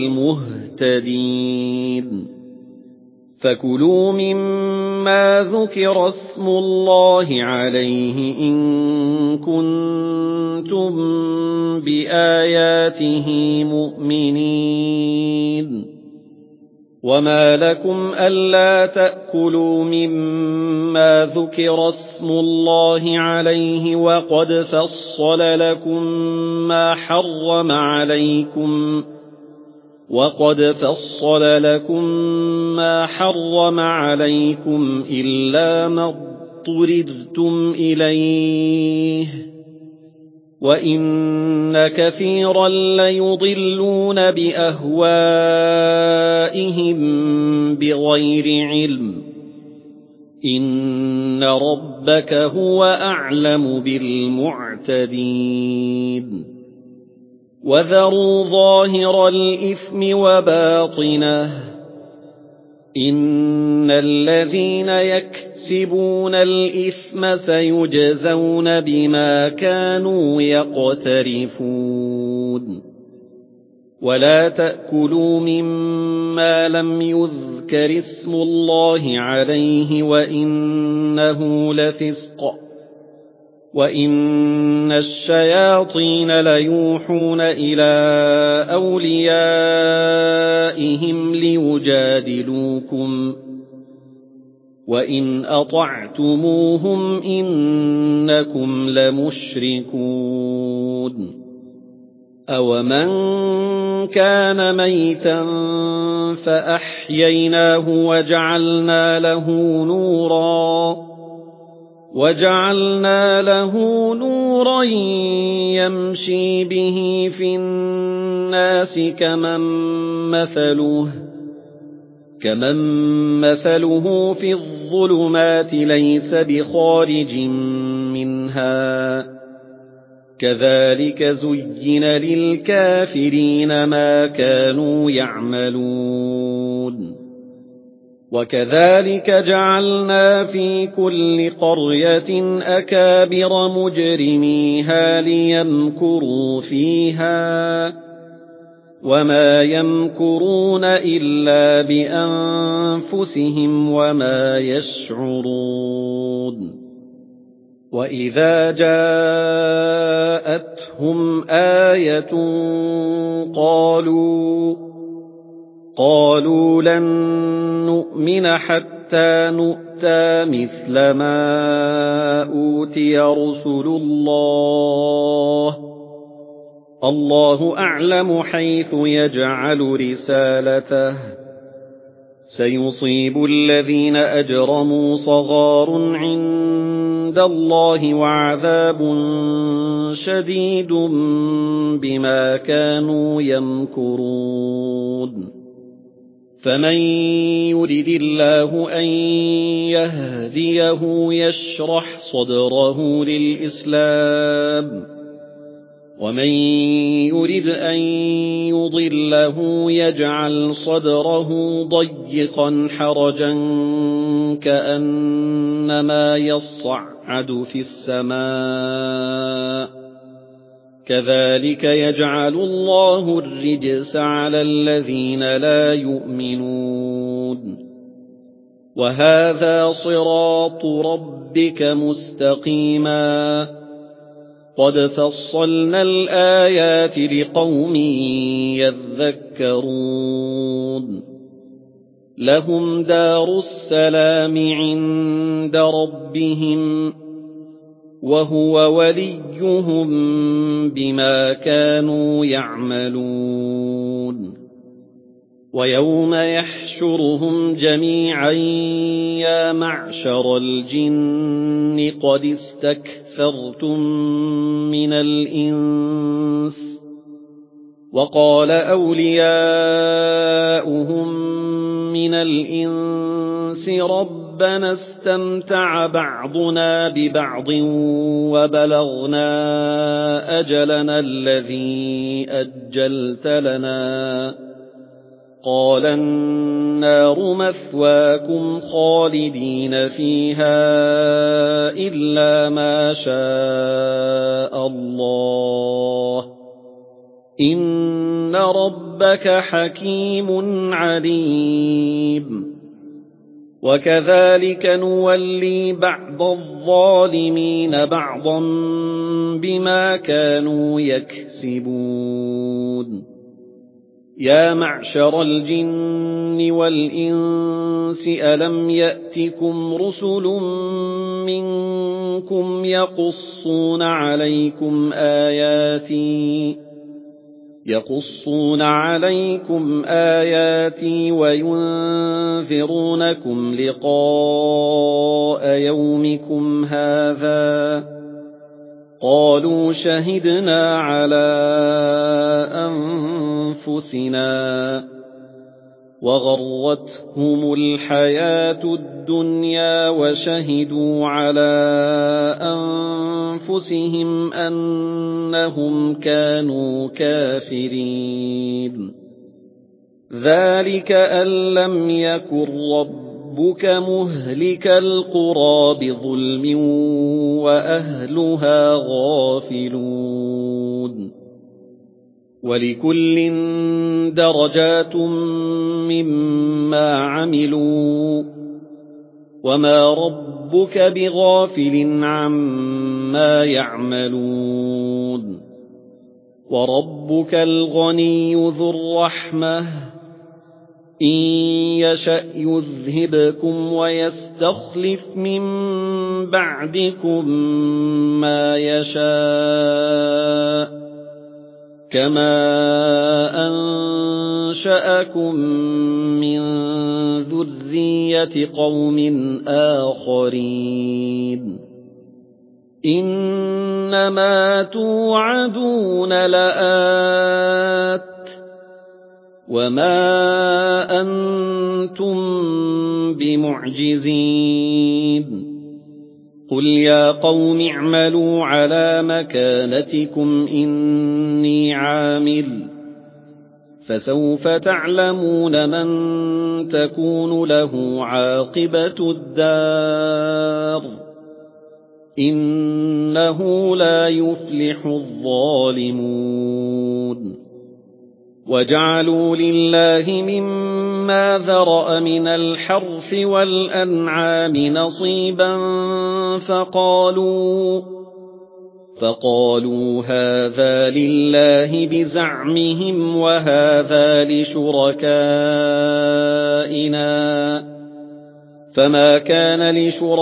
بالمهتدين فكلوا مما ذكر اسم الله عليه إن كنتم بآياته مؤمنين وما لكم ألا تأكلوا مما ذكر اسم الله عليه وقد فصل لكم ما حرم عليكم وقد فصل لكم ما حرم عليكم إلا ما اضطررتم إليه وإن كثيرا ليضلون بأهوائهم بغير علم إن ربك هو أعلم بالمعتدين وذروا ظاهر الإثم وباطنه إن الذين يكسبون الإثم سيجزون بما كانوا يقترفون ولا تأكلوا مما لم يذكر اسم الله عليه وإنه لفسق وإن الشياطين ليوحون إلى أوليائهم ليجادلوكم وإن أطعتموهم إنكم لمشركون أومن كان ميتا فأحييناه وجعلنا له نورا وجعلنا له نورا يمشي به في الناس كمن مثله كمن مثله في الظلمات ليس بخارج منها كذلك زين للكافرين ما كانوا يعملون وكذلك جعلنا في كل قرية أكابر مجرميها ليمكروا فيها وما يمكرون إلا بأنفسهم وما يشعرون وإذا جاءتهم آية قالوا قالوا لن نؤمن حتى نؤتى مثل ما أوتي رسل الله الله أعلم حيث يجعل رسالته سيصيب الذين أجرموا صغار عند الله وعذاب شديد بما كانوا يمكرون فمن يرد الله أن يهديه يشرح صدره للإسلام ومن يرد أن يضله يجعل صدره ضيقا حرجا كأنما يصعد في السماء كذلك يجعل الله الرجس على الذين لا يؤمنون وهذا صراط ربك مستقيما قد فصلنا الآيات لقوم يذكرون لهم دار السلام عند ربهم وهو وليهم بما كانوا يعملون ويوم يحشرهم جميعا يا معشر الجن قد استكثرتم من الإنس وقال أولياؤهم من الإنس ربنا استمتع بعضنا ببعض وبلغنا أجلنا الذي أجلت لنا قال النار مثواكم خالدين فيها إلا ما شاء الله إن ربك حكيم عليم وكذلك نولي بعض الظالمين بعضا بما كانوا يكسبون يا معشر الجن والإنس ألم يأتكم رسل منكم يقصون عليكم آياتي يقصون عليكم آياتي وينذرونكم لقاء يومكم هذا قالوا شهدنا على أنفسنا وغرتهم الحياة الدنيا وشهدوا على أنفسهم أنهم كانوا كافرين ذلك أن لم يكن ربك مهلك القرى بظلم وأهلها غافلون ولكل درجات مما عملوا وما ربك بغافل عما يعملون وربك الغني ذو الرحمة إن يشأ يذهبكم ويستخلف من بعدكم ما يشاء كما أنشأكم من ذرية قوم آخرين إنما توعدون لآت وما أنتم بمعجزين قل يا قوم اعملوا على مكانتكم إني عامل فسوف تعلمون من تكون له عاقبة الدار إنه لا يفلح الظالمون وجعلوا لله مما ذرأ من الحرث والأنعام نصيبا فقالوا فقالوا هذا لله بزعمهم وهذا لشركائنا فما كان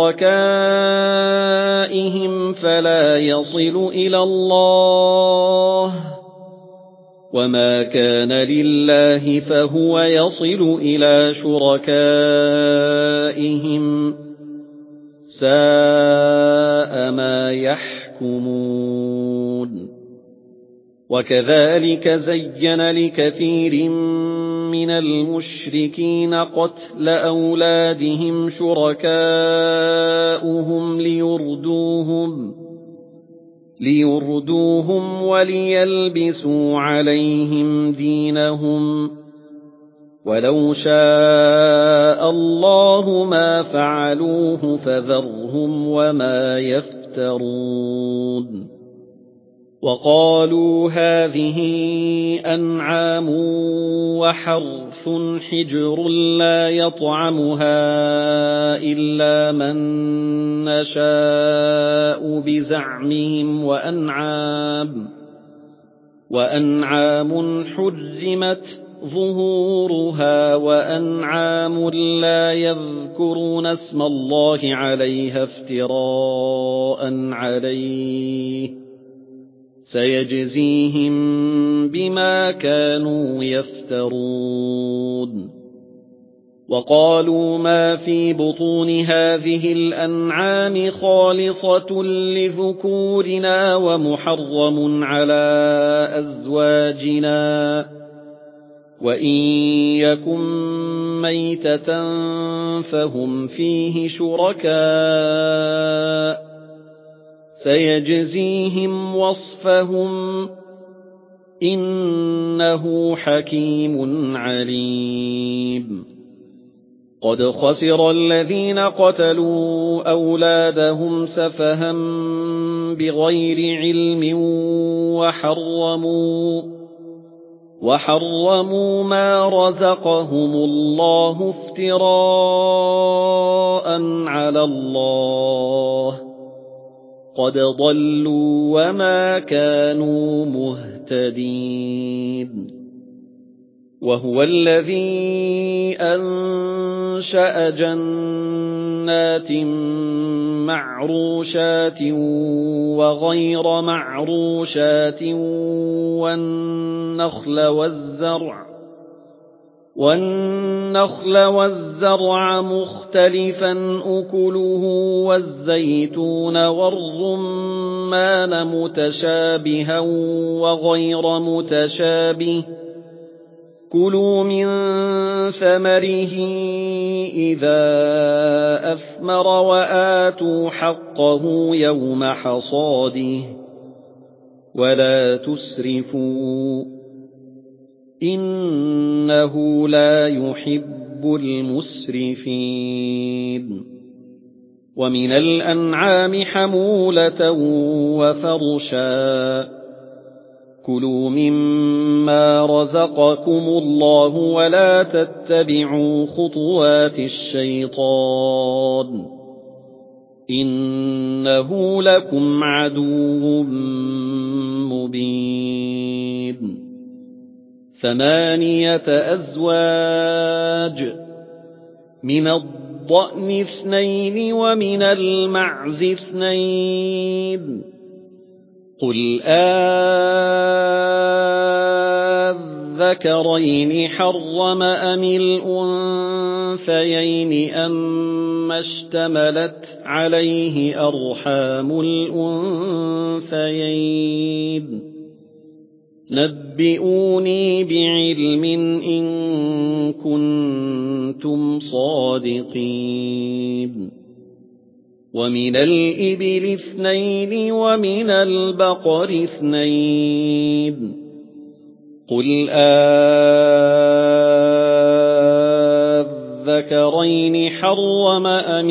لشركائهم فلا يصل إلى الله وما كان لله فهو يصل إلى شركائهم ساء ما يحكمون وكذلك زين لكثير من المشركين قتل أولادهم شركاؤهم ليردوهم ليردوهم وليلبسوا عليهم دينهم ولو شاء الله ما فعلوه فذرهم وما يفترون وقالوا هذه أنعام وحرث حجر لا يطعمها إلا من نشاء بزعمهم وأنعام وأنعام حرمت ظهورها وأنعام لا يذكرون اسم الله عليها افتراء عليه سيجزيهم بما كانوا يفترون وقالوا ما في بطون هذه الأنعام خالصة لذكورنا ومحرم على أزواجنا وإن يكن ميتة فهم فيه شركاء سيجزيهم وصفهم إنه حكيم عليم قد خسر الذين قتلوا أولادهم سفها بغير علم وحرموا وحرموا ما رزقهم الله افتراء على الله قد ضلوا وما كانوا مهتدين وهو الذي أنشأ جنات معروشات وغير معروشات والنخل والزرع والنخل والزرع مختلفا أكله والزيتون والرمان متشابها وغير متشابه كلوا من ثمره إذا أثمر وآتوا حقه يوم حصاده ولا تسرفوا إنه لا يحب المسرفين ومن الأنعام حمولة وفرشا كلوا مما رزقكم الله ولا تتبعوا خطوات الشيطان إنه لكم عدو مبين ثمانية أزواج من الضأن اثنين ومن المعز اثنين قل أذكرين حرم أم الأنثيين أم اشتملت عليه أرحام الأنثيين نبئوني بعلم إن كنتم صادقين ومن الإبل اثنين ومن البقر اثنين قل أذكرين حرم أم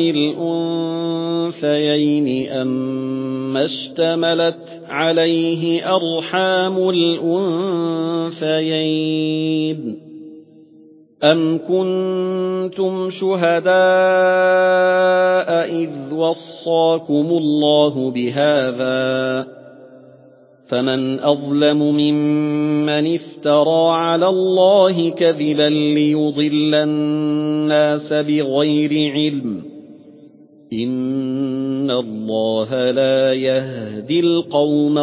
الأنثيين أم اشتملت عليه أرحام الأنثيين أم كنتم شهداء إذ وصاكم الله بهذا فمن أظلم ممن افترى على الله كذبا ليضل الناس بغير علم إن الله لا يهدي القوم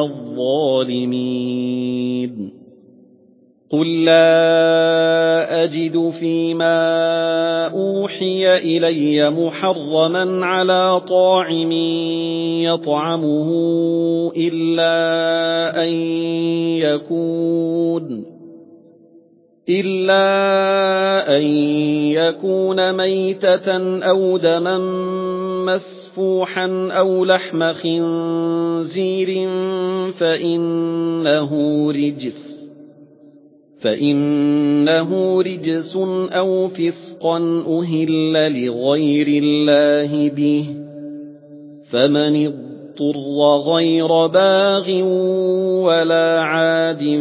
الظالمين قل لا أجد فيما أوحي إلي محرما على طاعم يطعمه إلا أن يكون إلا أن يكون ميتة أو دما مسفوحا أو لحم خنزير فإنه رجس فإنه رجس أو فسقا أهل لغير الله به فمن اضطر غير باغ ولا عاد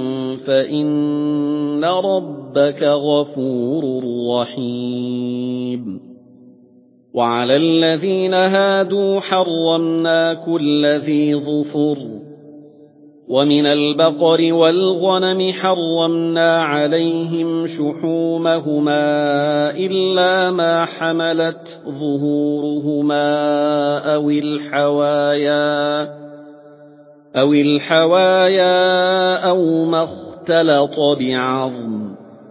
فإن ربك غفور رحيم وعلى الذين هادوا حرمنا كل ذي ظفر ومن البقر والغنم حرمنا عليهم شحومهما إلا ما حملت ظهورهما أو الحوايا أو الحوايا أو ما اختلط بعظم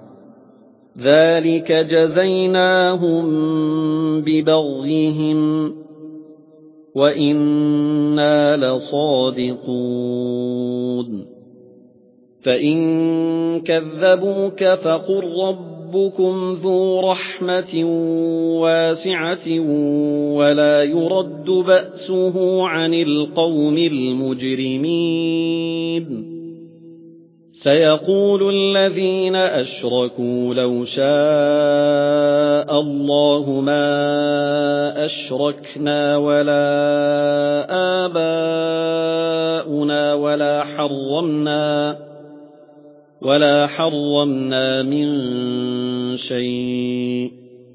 ذلك جزيناهم ببغيهم وإنا لصادقون فإن كذبوك فقل ربكم ذو رحمة واسعة ولا يرد بأسه عن القوم المجرمين سيقول الذين أشركوا لو شاء الله ما أشركنا ولا آباؤنا ولا حرمنا ولا حرمنا من شيء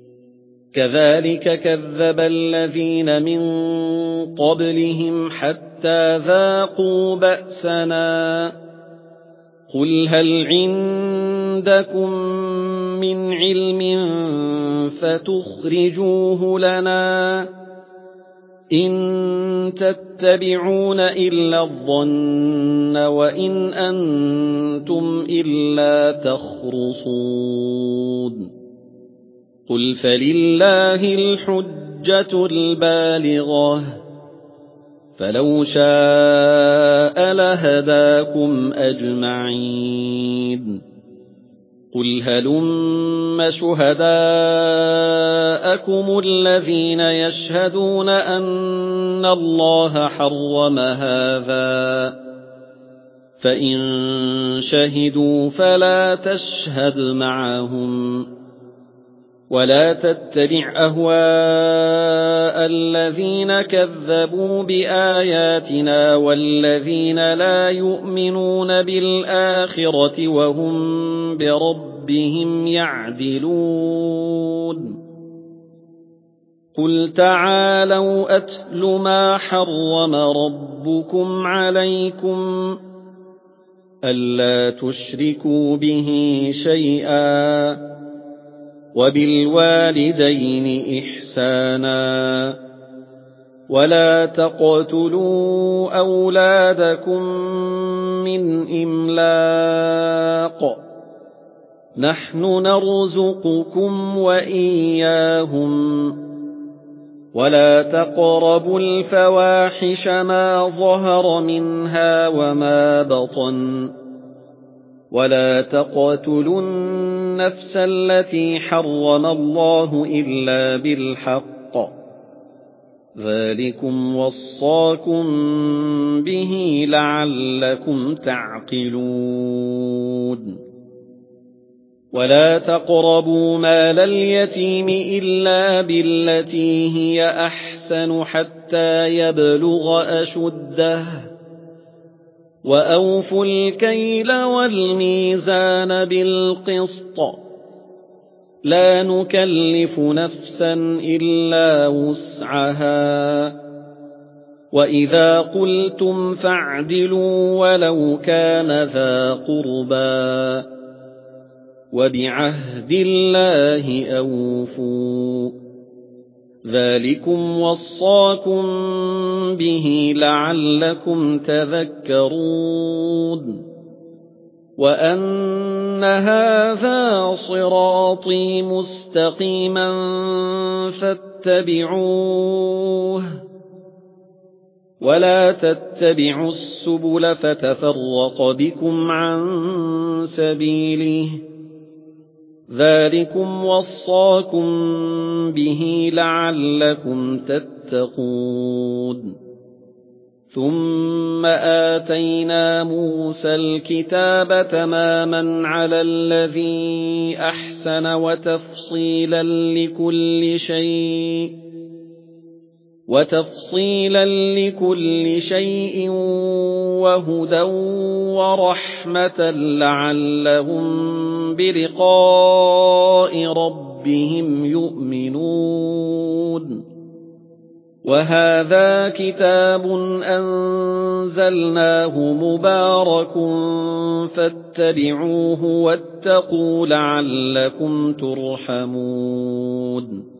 كذلك كذب الذين من قبلهم حتى ذاقوا بأسنا قل هل عندكم من علم فتخرجوه لنا إن تتبعون إلا الظن وإن أنتم إلا تخرصون قل فلله الحجة البالغة فلو شاء لهداكم أجمعين قل هلم شهداءكم الذين يشهدون أن الله حرم هذا فإن شهدوا فلا تشهد معهم ولا تتبع أهواء الذين كذبوا بآياتنا والذين لا يؤمنون بالآخرة وهم بربهم يعدلون قل تعالوا أتل ما حرم ربكم عليكم ألا تشركوا به شيئا وبالوالدين إحسانا ولا تقتلوا أولادكم من إملاق نحن نرزقكم وإياهم ولا تقربوا الفواحش ما ظهر منها وما بطن ولا تقتلوا النفس التي حرم الله إلا بالحق ذلكم وصاكم به لعلكم تعقلون ولا تقربوا مال اليتيم إلا بالتي هي أحسن حتى يبلغ أشده وأوفوا الكيل والميزان بالقسط لا نكلف نفسا إلا وسعها وإذا قلتم فاعدلوا ولو كان ذا قربى وبعهد الله أوفوا ذلكم وصاكم به لعلكم تذكرون وأن هذا صراطي مستقيما فاتبعوه ولا تتبعوا السبل فتفرق بكم عن سبيله ذلكم وصاكم به لعلكم تتقون ثم آتينا موسى الكتاب تماما على الذي أحسن وتفصيلا لكل شيء وتفصيلا لكل شيء وهدى ورحمة لعلهم بلقاء ربهم يؤمنون وهذا كتاب أنزلناه مبارك فاتبعوه واتقوا لعلكم ترحمون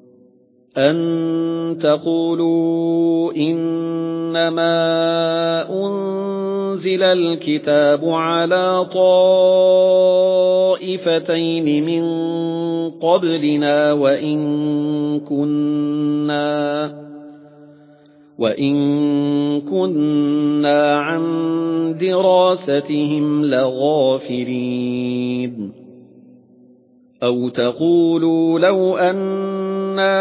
أن تقولوا إنما أنزل الكتاب على طائفتين من قبلنا وإن كنا وإن كنا عن دراستهم لغافلين أو تقولوا لو أنا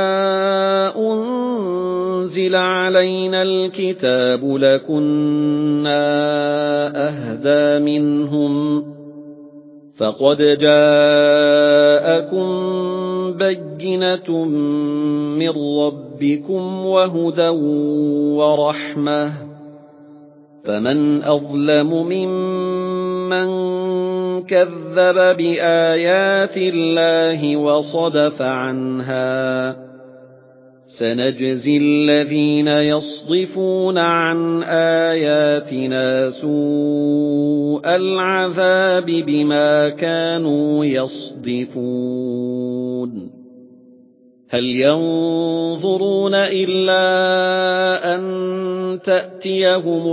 أنزل علينا الكتاب لكنا أهدى منهم فقد جاءكم بينة من ربكم وهدى ورحمة فمن أظلم ممن كذب بآيات الله وصدف عنها سنجزي الذين يصدفون عن آياتنا سوء العذاب بما كانوا يصدفون هل ينظرون إلا أن تأتيهم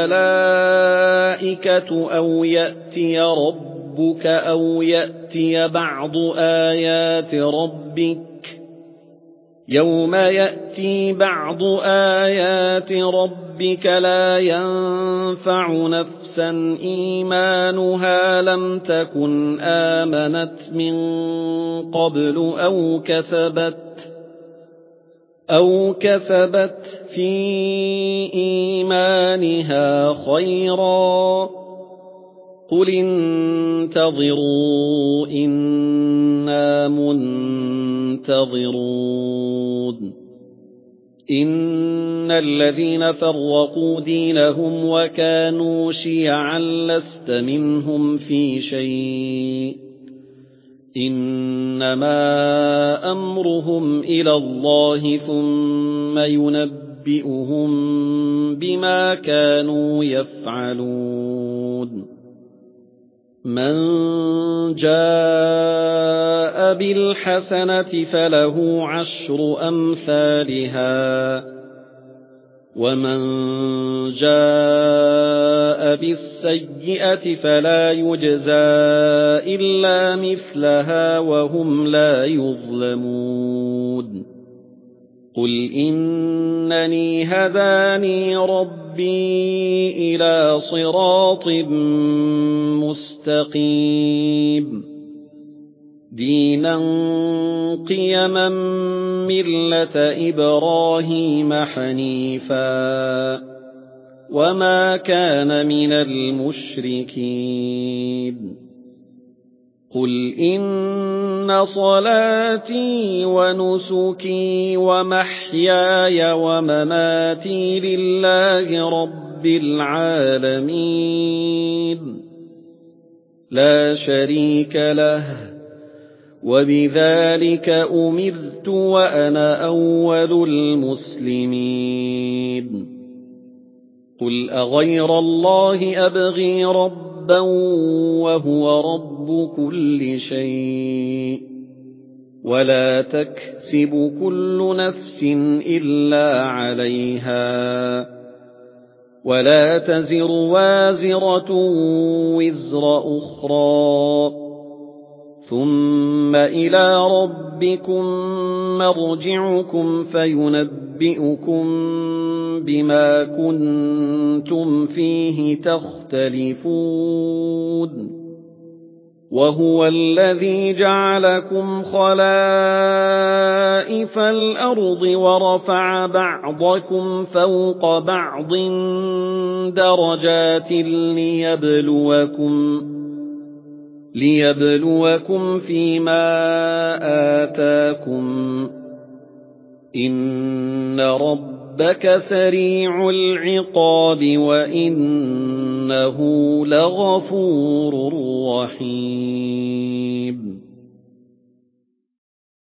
الملائكة أو يأتي ربك أو يأتي بعض آيات ربك يوم يأتي بعض آيات ربك لا ينفع نفسا إيمانها لم تكن آمنت من قبل أو كسبت أو كسبت في إيمانها خيرا قل انتظروا إنا منتظرون إن الذين فرقوا دينهم وكانوا شيعا لست منهم في شيء إنما أمرهم إلى الله ثم ينبئهم بما كانوا يفعلون من جاء بالحسنة فله عشر أمثالها ومن جاء بالسيئة فلا يجزى إلا مثلها وهم لا يظلمون قل إنني هداني ربي إلى صراط مستقيم دينا قيما ملة إبراهيم حنيفا وما كان من المشركين قل إن صلاتي ونسكي ومحياي ومماتي لله رب العالمين لا شريك له وبذلك أمرت وأنا أول المسلمين قل أغير الله أبغي ربا وهو رب كل شيء ولا تكسب كل نفس إلا عليها ولا تزر وازرة وزر أخرى ثم إلى ربكم مرجعكم فينبئكم بما كنتم فيه تختلفون وهو الذي جعلكم خلائف الأرض ورفع بعضكم فوق بعض درجات ليبلوكم ليبلوكم فيما آتاكم إن ربك سريع العقاب وإنه لغفور رحيم